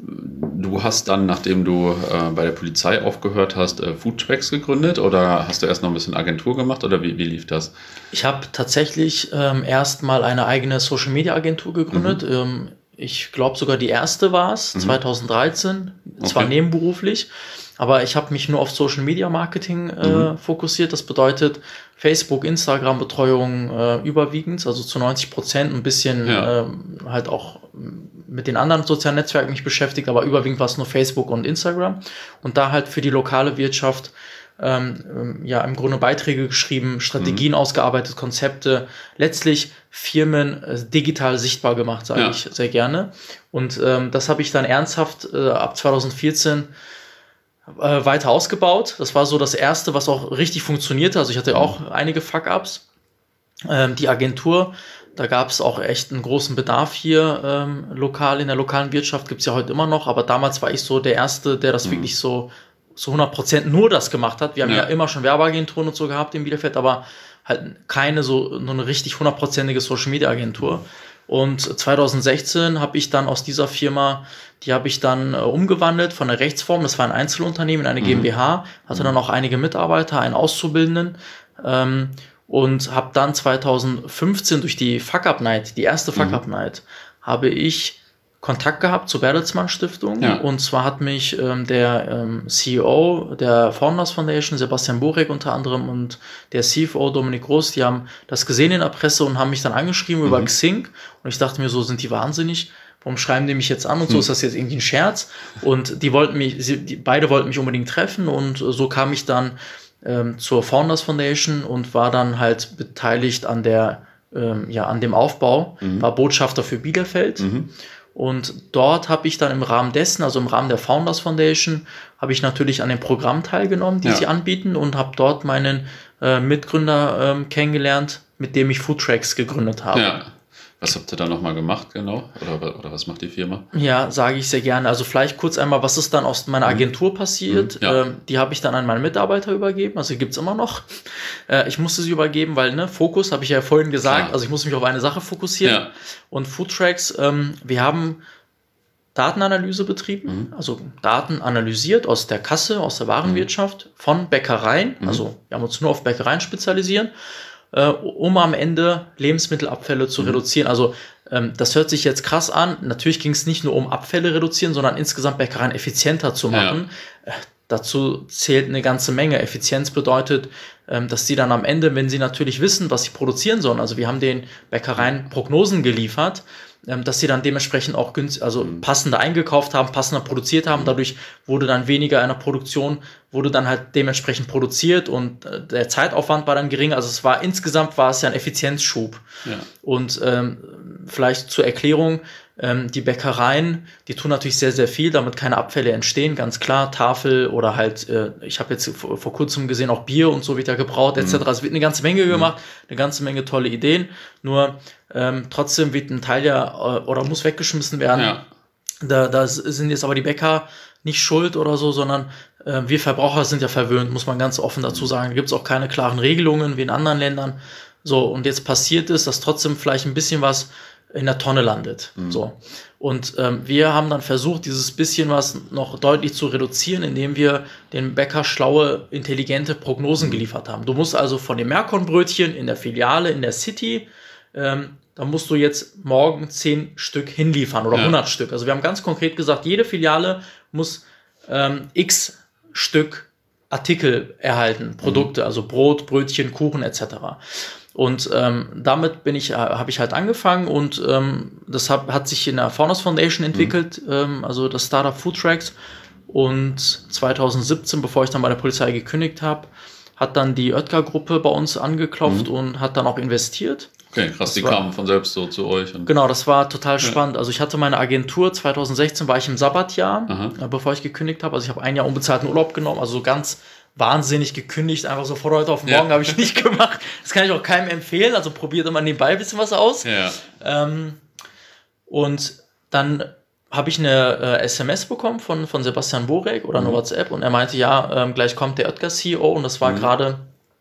du hast dann, nachdem du äh, bei der Polizei aufgehört hast, äh, Foodtracks gegründet oder hast du erst noch ein bisschen Agentur gemacht oder wie, wie lief das? Ich habe tatsächlich ähm, erst mal eine eigene Social-Media-Agentur gegründet. Mhm. Ähm, ich glaube sogar die erste war es, mhm. zwanzig dreizehn, zwar okay. nebenberuflich. Aber ich habe mich nur auf Social Media Marketing äh, mhm. fokussiert. Das bedeutet Facebook, Instagram Betreuung äh, überwiegend, also zu neunzig Prozent, ein bisschen ja. äh, halt auch mit den anderen sozialen Netzwerken mich beschäftigt, aber überwiegend war es nur Facebook und Instagram. Und da halt für die lokale Wirtschaft ähm, ja im Grunde Beiträge geschrieben, Strategien mhm. ausgearbeitet, Konzepte, letztlich Firmen äh, digital sichtbar gemacht, sage ja. ich sehr gerne. Und ähm, das habe ich dann ernsthaft äh, ab zwanzig vierzehn Äh, weiter ausgebaut. Das war so das erste, was auch richtig funktionierte. Also ich hatte auch einige Fuck-Ups. Ähm, die Agentur, da gab es auch echt einen großen Bedarf hier ähm, lokal, in der lokalen Wirtschaft gibt es ja heute immer noch, aber damals war ich so der Erste, der das mhm. wirklich so zu hundert Prozent nur das gemacht hat. Wir haben ja. ja immer schon Werbeagenturen und so gehabt in Bielefeld, aber halt keine so, so eine richtig hundertprozentige Social-Media-Agentur. Und zwanzig sechzehn habe ich dann aus dieser Firma, die habe ich dann äh, umgewandelt von der Rechtsform, das war ein Einzelunternehmen in eine mhm. GmbH, hatte dann auch einige Mitarbeiter, einen Auszubildenden ähm, und habe dann zwanzig fünfzehn durch die Fuck-Up-Night, die erste Fuck-Up-Night, mhm. habe ich Kontakt gehabt zur Bertelsmann Stiftung ja. und zwar hat mich ähm, der ähm, C E O der Founders Foundation, Sebastian Burek unter anderem und der C F O Dominik Groß, die haben das gesehen in der Presse und haben mich dann angeschrieben mhm. über Xing und ich dachte mir so, sind die wahnsinnig? Warum schreiben die mich jetzt an und so, mhm. ist das jetzt irgendwie ein Scherz? Und die wollten mich, sie, die, beide wollten mich unbedingt treffen und so kam ich dann ähm, zur Founders Foundation und war dann halt beteiligt an der, ähm, ja, an dem Aufbau, mhm. war Botschafter für Bielefeld. Mhm. Und dort habe ich dann im Rahmen dessen, also im Rahmen der Founders Foundation, habe ich natürlich an dem Programm teilgenommen, die ja. sie anbieten und habe dort meinen äh, Mitgründer ähm, kennengelernt, mit dem ich Foodtracks gegründet habe. Ja. Was habt ihr da nochmal gemacht, genau? Oder, oder was macht die Firma? Ja, sage ich sehr gerne. Also vielleicht kurz einmal, was ist dann aus meiner Agentur passiert? Mhm, ja. ähm, die habe ich dann an meine Mitarbeiter übergeben, also die gibt's immer noch. Äh, ich musste sie übergeben, weil, ne, Fokus, habe ich ja vorhin gesagt, Klar. also ich muss mich auf eine Sache fokussieren. Ja. Und Foodtracks, ähm, wir haben Datenanalyse betrieben, mhm. also Daten analysiert aus der Kasse, aus der Warenwirtschaft, mhm. von Bäckereien, mhm. also wir haben uns nur auf Bäckereien spezialisiert, um am Ende Lebensmittelabfälle zu mhm. reduzieren. Also ähm, das hört sich jetzt krass an. Natürlich ging es nicht nur um Abfälle reduzieren, sondern insgesamt Bäckereien effizienter zu machen. Ja. Äh, dazu zählt eine ganze Menge. Effizienz bedeutet, ähm, dass sie dann am Ende, wenn sie natürlich wissen, was sie produzieren sollen, also wir haben den Bäckereien Prognosen geliefert, ähm, dass sie dann dementsprechend auch günst- also mhm. passender eingekauft haben, passender produziert haben. Dadurch wurde dann weniger einer Produktion, wurde dann halt dementsprechend produziert und äh, der Zeitaufwand war dann gering. Also es war insgesamt war es ja ein Effizienzschub. Ja. Und ähm, vielleicht zur Erklärung, ähm, die Bäckereien, die tun natürlich sehr, sehr viel, damit keine Abfälle entstehen, ganz klar. Tafel oder halt, äh, ich habe jetzt vor, vor kurzem gesehen, auch Bier und so wird ja gebraut, mhm. et cetera. Es wird eine ganze Menge mhm. gemacht, eine ganze Menge tolle Ideen. Nur ähm, trotzdem wird ein Teil ja äh, oder muss weggeschmissen werden. Ja. Da, da sind jetzt aber die Bäcker nicht schuld oder so, sondern äh, wir Verbraucher sind ja verwöhnt, muss man ganz offen dazu sagen. Da gibt es auch keine klaren Regelungen wie in anderen Ländern. So, und jetzt passiert es, dass trotzdem vielleicht ein bisschen was in der Tonne landet. Mhm. So. Und ähm, wir haben dann versucht, dieses bisschen was noch deutlich zu reduzieren, indem wir den Bäcker schlaue, intelligente Prognosen mhm. geliefert haben. Du musst also von dem Merkornbrötchen in der Filiale, in der City, ähm, da musst du jetzt morgen zehn Stück hinliefern oder ja. hundert Stück. Also wir haben ganz konkret gesagt, jede Filiale muss ähm, x Stück Artikel erhalten, Produkte, mhm. also Brot, Brötchen, Kuchen et cetera. Und ähm, damit bin ich, habe ich halt angefangen und ähm, das hab, hat sich in der Founders Foundation entwickelt, mhm. ähm, also das Startup Foodtracks. Und zwanzig siebzehn, bevor ich dann bei der Polizei gekündigt habe, hat dann die Oetker-Gruppe bei uns angeklopft mhm. und hat dann auch investiert. Okay, krass, das die war, kamen von selbst so zu euch. Und genau, das war total spannend. Ja. Also ich hatte meine Agentur, zwanzig sechzehn war ich im Sabbatjahr, Aha. bevor ich gekündigt habe. Also ich habe ein Jahr unbezahlten Urlaub genommen, also so ganz wahnsinnig gekündigt, einfach so von heute auf morgen, ja. habe ich nicht gemacht. Das kann ich auch keinem empfehlen, also probiert immer nebenbei ein bisschen was aus. Ja. Ähm, und dann habe ich eine äh, S M S bekommen von, von Sebastian Borek oder eine mhm. WhatsApp und er meinte, ja, ähm, gleich kommt der Oetker C E O und das war mhm. gerade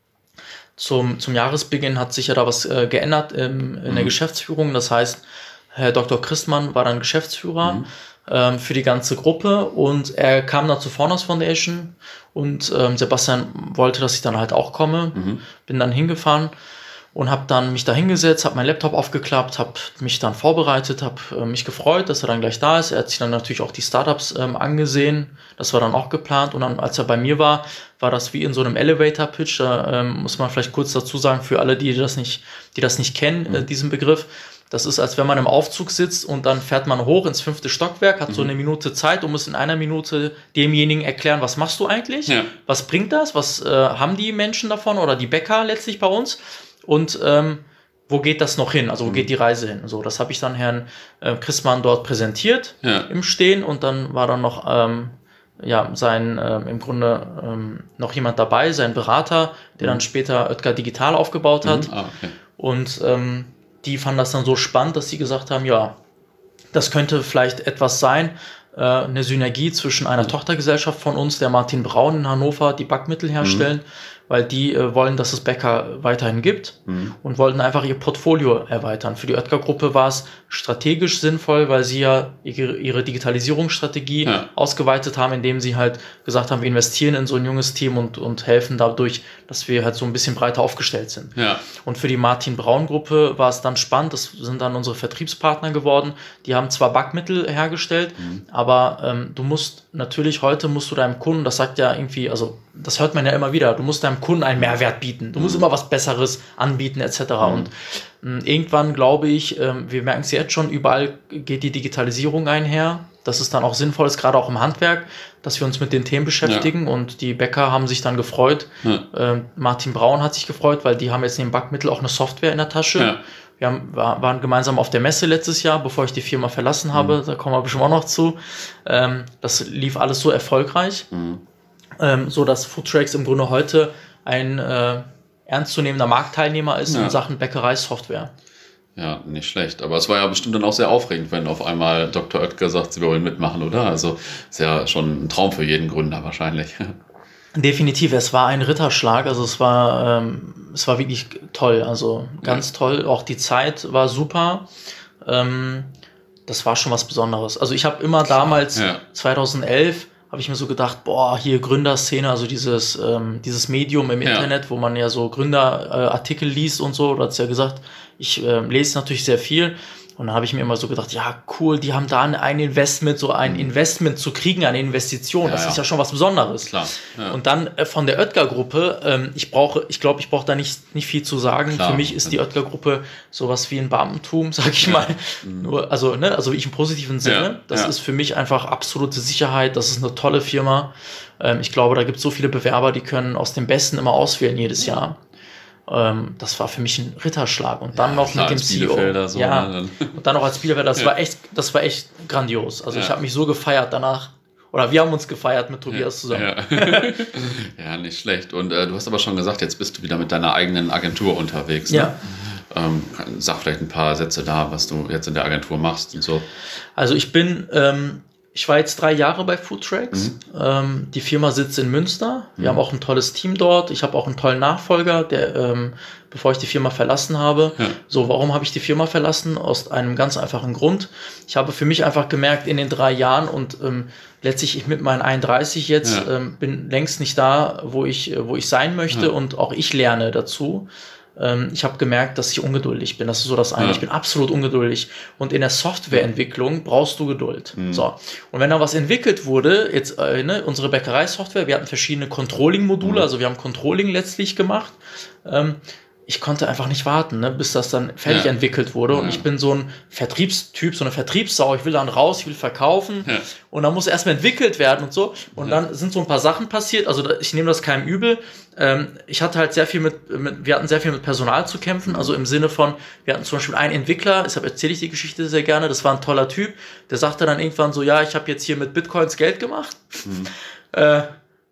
zum, zum Jahresbeginn hat sich ja da was äh, geändert ähm, in mhm. der Geschäftsführung. Das heißt, Herr Doktor Christmann war dann Geschäftsführer mhm. ähm, für die ganze Gruppe und er kam dann zur Founders Foundation und ähm, Sebastian wollte, dass ich dann halt auch komme. Mhm. Bin dann hingefahren und habe dann mich da hingesetzt, habe meinen Laptop aufgeklappt, habe mich dann vorbereitet, habe äh, mich gefreut, dass er dann gleich da ist. Er hat sich dann natürlich auch die Startups ähm, angesehen, das war dann auch geplant. Und dann, als er bei mir war, war das wie in so einem Elevator-Pitch. Da ähm, muss man vielleicht kurz dazu sagen, für alle, die das nicht, die das nicht kennen, mhm. äh, diesen Begriff. Das ist, als wenn man im Aufzug sitzt und dann fährt man hoch ins fünfte Stockwerk, hat mhm. so eine Minute Zeit und muss in einer Minute demjenigen erklären, was machst du eigentlich? Ja. Was bringt das? Was äh, haben die Menschen davon oder die Bäcker letztlich bei uns? Und ähm, wo geht das noch hin? Also wo mhm. geht die Reise hin? So, das habe ich dann Herrn äh, Christmann dort präsentiert ja. im Stehen und dann war dann noch ähm, ja sein äh, im Grunde ähm, noch jemand dabei, sein Berater, der mhm. dann später Oetker Digital aufgebaut hat. Mhm. Ah, okay. Und ähm, die fanden das dann so spannend, dass sie gesagt haben, ja, das könnte vielleicht etwas sein, äh, eine Synergie zwischen einer mhm. Tochtergesellschaft von uns, der Martin Braun in Hannover, die Backmittel herstellen, mhm. weil die äh, wollen, dass es Bäcker weiterhin gibt mhm. und wollten einfach ihr Portfolio erweitern. Für die Oetker-Gruppe war es strategisch sinnvoll, weil sie ja ihre, ihre Digitalisierungsstrategie ja. ausgeweitet haben, indem sie halt gesagt haben, wir investieren in so ein junges Team und, und helfen dadurch, dass wir halt so ein bisschen breiter aufgestellt sind. Ja. Und für die Martin-Braun-Gruppe war es dann spannend, das sind dann unsere Vertriebspartner geworden, die haben zwar Backmittel hergestellt, mhm. aber ähm, du musst natürlich, heute musst du deinem Kunden, das sagt ja irgendwie, also das hört man ja immer wieder, du musst deinem Kunden einen Mehrwert bieten, du musst mhm. immer was Besseres anbieten et cetera. Mhm. Und mh, irgendwann glaube ich, ähm, wir merken es jetzt schon, überall geht die Digitalisierung einher, dass es dann auch sinnvoll ist, gerade auch im Handwerk, dass wir uns mit den Themen beschäftigen ja. und die Bäcker haben sich dann gefreut. Ja. Ähm, Martin Braun hat sich gefreut, weil die haben jetzt neben Backmittel auch eine Software in der Tasche. Ja. Wir haben, waren gemeinsam auf der Messe letztes Jahr, bevor ich die Firma verlassen habe, mhm. da kommen wir bestimmt auch noch zu. Ähm, das lief alles so erfolgreich, mhm. ähm, so dass Foodtracks im Grunde heute ein äh, ernstzunehmender Marktteilnehmer ist ja. in Sachen Bäckereisoftware. Ja, nicht schlecht. Aber es war ja bestimmt dann auch sehr aufregend, wenn auf einmal Doktor Oetker sagt, sie wollen mitmachen, oder? Also ist ja schon ein Traum für jeden Gründer wahrscheinlich. Definitiv, es war ein Ritterschlag, also es war, ähm, es war wirklich toll, also ganz ja. toll. Auch die Zeit war super. Ähm, das war schon was Besonderes. Also ich habe immer Klar. damals, ja. zweitausendelf, habe ich mir so gedacht, boah, hier Gründerszene, also dieses, ähm, dieses Medium im ja. Internet, wo man ja so Gründerartikel äh, liest und so, du hast ja gesagt, ich äh, lese natürlich sehr viel und dann habe ich mir immer so gedacht, ja cool, die haben da ein Investment, so ein Investment zu kriegen, eine Investition, ja, das ja. ist ja schon was Besonderes. Klar. Ja. Und dann äh, von der Oetker-Gruppe, ähm, ich brauche, ich glaube, ich brauche da nicht, nicht viel zu sagen. Klar. Für mich ist die Oetker-Gruppe sowas wie ein Beamtentum, sag ich ja. mal. Mhm. Nur, also, ne, also ich im positiven Sinne. Ja. Das ja. ist für mich einfach absolute Sicherheit. Das ist eine tolle Firma. Ähm, ich glaube, da gibt es so viele Bewerber, die können aus dem Besten immer auswählen jedes Jahr. Ähm, das war für mich ein Ritterschlag und dann ja, noch klar, mit dem C E O. So, ja, ne? Und dann noch als Bielefelder, das ja. war echt, das war echt grandios. Also ja. ich habe mich so gefeiert danach. Oder wir haben uns gefeiert mit Tobias zusammen. Ja, ja nicht schlecht. Und äh, du hast aber schon gesagt, jetzt bist du wieder mit deiner eigenen Agentur unterwegs. Ne? Ja. Ähm, sag vielleicht ein paar Sätze da, was du jetzt in der Agentur machst und so. Also ich bin ähm, Ich war jetzt drei Jahre bei Foodtracks. Mhm. Ähm, die Firma sitzt in Münster. Wir mhm. haben auch ein tolles Team dort. Ich habe auch einen tollen Nachfolger, der, ähm, bevor ich die Firma verlassen habe. Ja. So, warum habe ich die Firma verlassen? Aus einem ganz einfachen Grund. Ich habe für mich einfach gemerkt, in den drei Jahren und ähm, letztlich ich mit meinen einunddreißig jetzt ja. ähm, bin längst nicht da, wo ich, wo ich sein möchte ja. und auch ich lerne dazu. Ich habe gemerkt, dass ich ungeduldig bin. Das ist so das eine. Ja. Ich bin absolut ungeduldig. Und in der Softwareentwicklung brauchst du Geduld. Mhm. So. Und wenn da was entwickelt wurde, jetzt äh, ne, unsere Bäckereisoftware, wir hatten verschiedene Controlling-Module, mhm. also wir haben Controlling letztlich gemacht. Ähm, ich konnte einfach nicht warten, ne, bis das dann fertig ja. entwickelt wurde. Ja. Und ich bin so ein Vertriebstyp, so eine Vertriebssau. Ich will dann raus, ich will verkaufen. Ja. Und dann muss erstmal entwickelt werden und so. Und ja. dann sind so ein paar Sachen passiert. Also ich nehme das keinem übel. Ähm, ich hatte halt sehr viel mit, mit, wir hatten sehr viel mit Personal zu kämpfen. Also im Sinne von, wir hatten zum Beispiel einen Entwickler, deshalb erzähle ich die Geschichte sehr gerne. Das war ein toller Typ. Der sagte dann irgendwann so, ja, ich habe jetzt hier mit Bitcoins Geld gemacht. Mhm. Äh,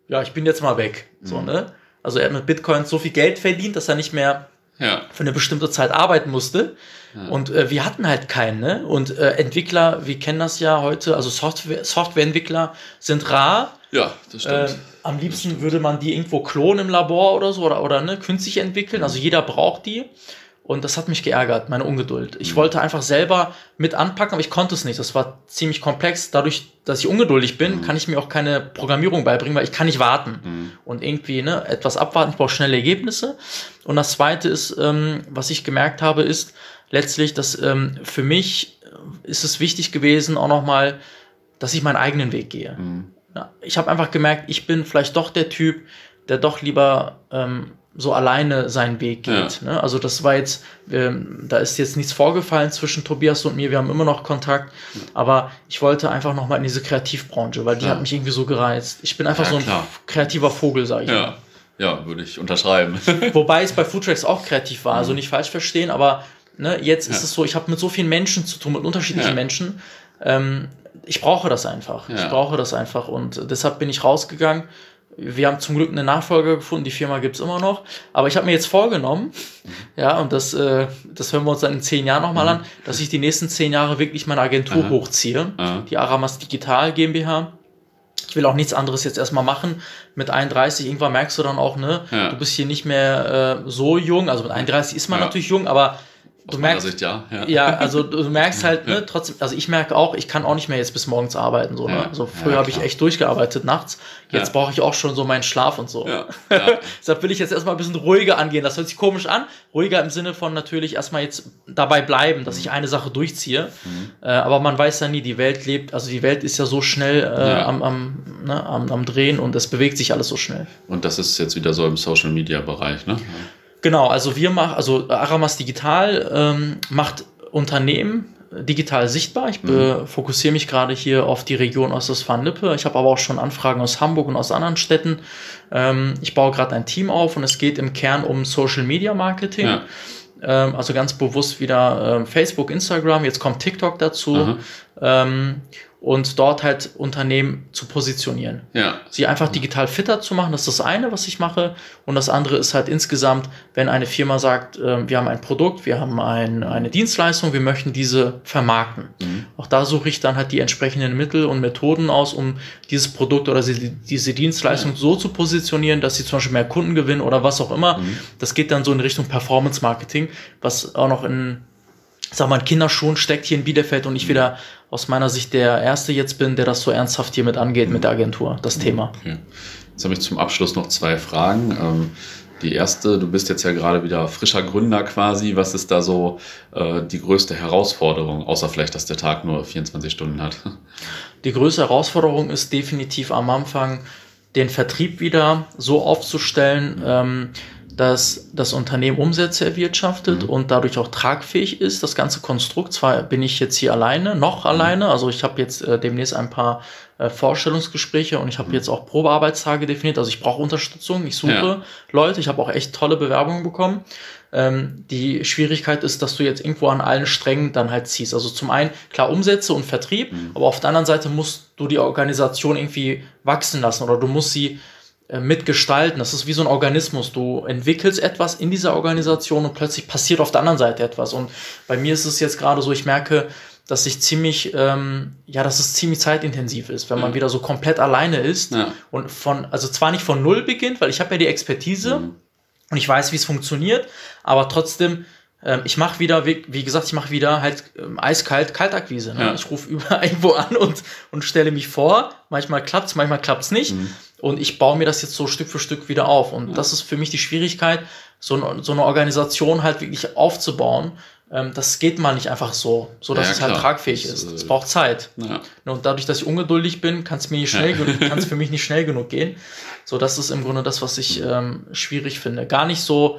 ja, ich bin jetzt mal weg. Mhm. So, ne? Also er hat mit Bitcoin so viel Geld verdient, dass er nicht mehr ja. für eine bestimmte Zeit arbeiten musste. Ja. Und äh, wir hatten halt keinen, ne? Und äh, Entwickler, wir kennen das ja heute, also Software, Softwareentwickler sind rar. Ja, das stimmt. Äh, am liebsten würde man die irgendwo klonen im Labor oder so oder, oder ne, künstlich entwickeln. Also jeder braucht die. Und das hat mich geärgert, meine Ungeduld. Ich mhm. wollte einfach selber mit anpacken, aber ich konnte es nicht. Das war ziemlich komplex. Dadurch, dass ich ungeduldig bin, mhm. kann ich mir auch keine Programmierung beibringen, weil ich kann nicht warten. Mhm. Und irgendwie ne, etwas abwarten. Ich brauche schnelle Ergebnisse. Und das Zweite ist, ähm, was ich gemerkt habe, ist letztlich, dass ähm, für mich ist es wichtig gewesen, auch nochmal, dass ich meinen eigenen Weg gehe. Mhm. Ja, ich habe einfach gemerkt, ich bin vielleicht doch der Typ, der doch lieber ähm, so alleine seinen Weg geht. Ja. Ne? Also das war jetzt, ähm, da ist jetzt nichts vorgefallen zwischen Tobias und mir, wir haben immer noch Kontakt, ja. aber ich wollte einfach nochmal in diese Kreativbranche, weil die ja. hat mich irgendwie so gereizt. Ich bin einfach ja, so ein klar. kreativer Vogel, sag ich ja. mal. Ja, würde ich unterschreiben. Wobei es bei Foodtracks auch kreativ war, also nicht falsch verstehen, aber ne, jetzt ja. ist es so, ich habe mit so vielen Menschen zu tun, mit unterschiedlichen ja. Menschen. Ähm, ich brauche das einfach. Ja. Ich brauche das einfach und deshalb bin ich rausgegangen. Wir haben zum Glück eine Nachfolger gefunden, die Firma gibt's immer noch. Aber ich habe mir jetzt vorgenommen, mhm. ja, und das, äh, das hören wir uns dann in zehn Jahren nochmal mhm. an, dass ich die nächsten zehn Jahre wirklich meine Agentur Aha. hochziehe, Aha. die Aramas Digital GmbH. Ich will auch nichts anderes jetzt erstmal machen. Mit einunddreißig, irgendwann merkst du dann auch, ne, ja. du bist hier nicht mehr äh, so jung. Also mit einunddreißig ist man ja. natürlich jung, aber du merkst, Sicht, ja. Ja. ja, also du merkst halt, ne, trotzdem, also ich merke auch, ich kann auch nicht mehr jetzt bis morgens arbeiten, so, ne, ja. also früher ja, habe ich echt durchgearbeitet nachts, jetzt ja. brauche ich auch schon so meinen Schlaf und so. Ja. Ja. Deshalb will ich jetzt erstmal ein bisschen ruhiger angehen, das hört sich komisch an, ruhiger im Sinne von natürlich erstmal jetzt dabei bleiben, dass ich eine Sache durchziehe, mhm. äh, aber man weiß ja nie, die Welt lebt, also die Welt ist ja so schnell äh, ja. am, am, ne, am, am Drehen und es bewegt sich alles so schnell. Und das ist jetzt wieder so im Social-Media-Bereich, ne? Ja. Genau, also wir machen, also Aramas Digital ähm, macht Unternehmen digital sichtbar. Ich mhm. fokussiere mich gerade hier auf die Region Ostwestfalen-Lippe. Ich habe aber auch schon Anfragen aus Hamburg und aus anderen Städten. Ähm, ich baue gerade ein Team auf und es geht im Kern um Social Media Marketing. Ja. Ähm, also ganz bewusst wieder ähm, Facebook, Instagram, jetzt kommt TikTok dazu. Ähm, und dort halt Unternehmen zu positionieren. Ja. Sie einfach digital fitter zu machen, das ist das eine, was ich mache. Und das andere ist halt insgesamt, wenn eine Firma sagt, äh, wir haben ein Produkt, wir haben ein, eine Dienstleistung, wir möchten diese vermarkten. Mhm. Auch da suche ich dann halt die entsprechenden Mittel und Methoden aus, um dieses Produkt oder die, diese Dienstleistung ja. so zu positionieren, dass sie zum Beispiel mehr Kunden gewinnen oder was auch immer. Mhm. Das geht dann so in Richtung Performance Marketing, was auch noch in, sag mal, in Kinderschuhen steckt hier in Bielefeld und ich wieder aus meiner Sicht der Erste jetzt bin, der das so ernsthaft hier mit angeht, mit der Agentur, das Thema. Okay. Jetzt habe ich zum Abschluss noch zwei Fragen. Ähm, die erste, du bist jetzt ja gerade wieder frischer Gründer quasi. Was ist da so äh, die größte Herausforderung, außer vielleicht, dass der Tag nur vierundzwanzig Stunden hat? Die größte Herausforderung ist definitiv am Anfang, den Vertrieb wieder so aufzustellen, ähm, dass das Unternehmen Umsätze erwirtschaftet mhm. und dadurch auch tragfähig ist, das ganze Konstrukt. Zwar bin ich jetzt hier alleine, noch mhm. alleine, also ich habe jetzt äh, demnächst ein paar äh, Vorstellungsgespräche und ich habe mhm. jetzt auch Probearbeitstage definiert, also ich brauche Unterstützung, ich suche ja. Leute, ich habe auch echt tolle Bewerbungen bekommen. Ähm, die Schwierigkeit ist, dass du jetzt irgendwo an allen Strängen dann halt ziehst. Also zum einen, klar, Umsätze und Vertrieb, mhm. aber auf der anderen Seite musst du die Organisation irgendwie wachsen lassen oder du musst sie mitgestalten. Das ist wie so ein Organismus. Du entwickelst etwas in dieser Organisation und plötzlich passiert auf der anderen Seite etwas. Und bei mir ist es jetzt gerade so, ich merke, dass ich ziemlich, ähm, ja, dass es ziemlich zeitintensiv ist, wenn man mhm. wieder so komplett alleine ist ja. und von, also zwar nicht von Null beginnt, weil ich habe ja die Expertise mhm. und ich weiß, wie es funktioniert, aber trotzdem ich mache wieder, wie, wie gesagt, ich mache wieder halt ähm, eiskalt Kaltakquise. Ne? Ja. Ich rufe überall irgendwo an und, und stelle mich vor. Manchmal klappt's, manchmal klappt's nicht. Mhm. Und ich baue mir das jetzt so Stück für Stück wieder auf. Und ja. das ist für mich die Schwierigkeit, so, eine, so eine Organisation halt wirklich aufzubauen. Ähm, das geht mal nicht einfach so, so dass ja, es halt tragfähig das, ist. Es äh, braucht Zeit. Ja. Und dadurch, dass ich ungeduldig bin, kann es mir nicht schnell genug, kann es für mich nicht schnell genug gehen. So, das ist im Grunde das, was ich ähm, schwierig finde. Gar nicht so,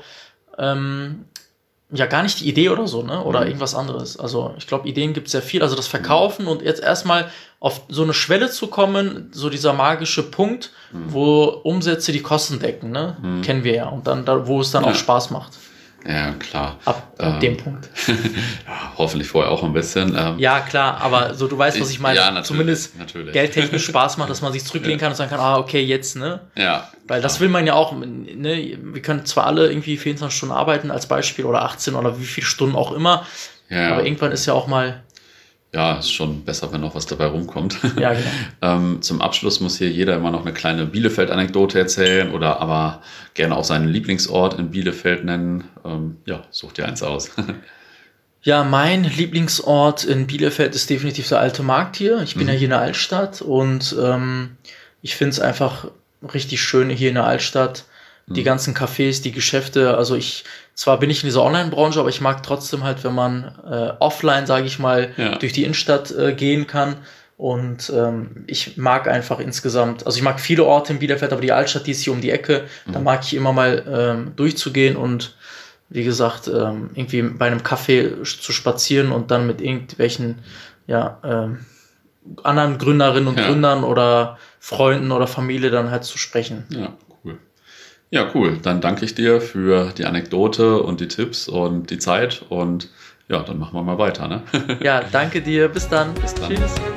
ähm, ja, gar nicht die Idee oder so, ne? Oder mhm. irgendwas anderes. Also ich glaube, Ideen gibt es sehr viel. Also das Verkaufen mhm. und jetzt erstmal auf so eine Schwelle zu kommen, so dieser magische Punkt, mhm. wo Umsätze die Kosten decken, ne? Mhm. Kennen wir ja. Und dann, da, wo es dann ja. auch Spaß macht. Ja, klar. Ab, ab ähm, dem Punkt. Ja, hoffentlich vorher auch ein bisschen. Ähm, ja, klar, aber so du weißt, was ich meine. Ja, natürlich, Zumindest natürlich. geldtechnisch Spaß macht, dass man sich zurücklehnen kann und sagen kann, ah, okay, jetzt, ne? Ja. Weil das will man ja auch, ne? Wir können zwar alle irgendwie vierundzwanzig Stunden arbeiten als Beispiel oder achtzehn oder wie viele Stunden auch immer, ja. aber irgendwann ist ja auch mal... Ja, ist schon besser, wenn noch was dabei rumkommt. Ja, genau. ähm, zum Abschluss muss hier jeder immer noch eine kleine Bielefeld-Anekdote erzählen oder aber gerne auch seinen Lieblingsort in Bielefeld nennen. Ähm, ja, such dir eins aus. Ja, mein Lieblingsort in Bielefeld ist definitiv der Alte Markt hier. Ich bin mhm. ja hier in der Altstadt und ähm, ich finde es einfach richtig schön hier in der Altstadt. Die mhm. ganzen Cafés, die Geschäfte, also ich, zwar bin ich in dieser Online-Branche, aber ich mag trotzdem halt, wenn man äh, offline, sage ich mal, ja. durch die Innenstadt äh, gehen kann. Und ähm, ich mag einfach insgesamt, also ich mag viele Orte in Bielefeld, aber die Altstadt, die ist hier um die Ecke, mhm. da mag ich immer mal ähm, durchzugehen und wie gesagt, ähm, irgendwie bei einem Café zu spazieren und dann mit irgendwelchen ja, ähm, anderen Gründerinnen und ja. Gründern oder Freunden oder Familie dann halt zu sprechen. Ja, cool. Ja, cool. Dann danke ich dir für die Anekdote und die Tipps und die Zeit und ja, dann machen wir mal weiter, ne? Ja, danke dir. Bis dann. Bis dann. Tschüss.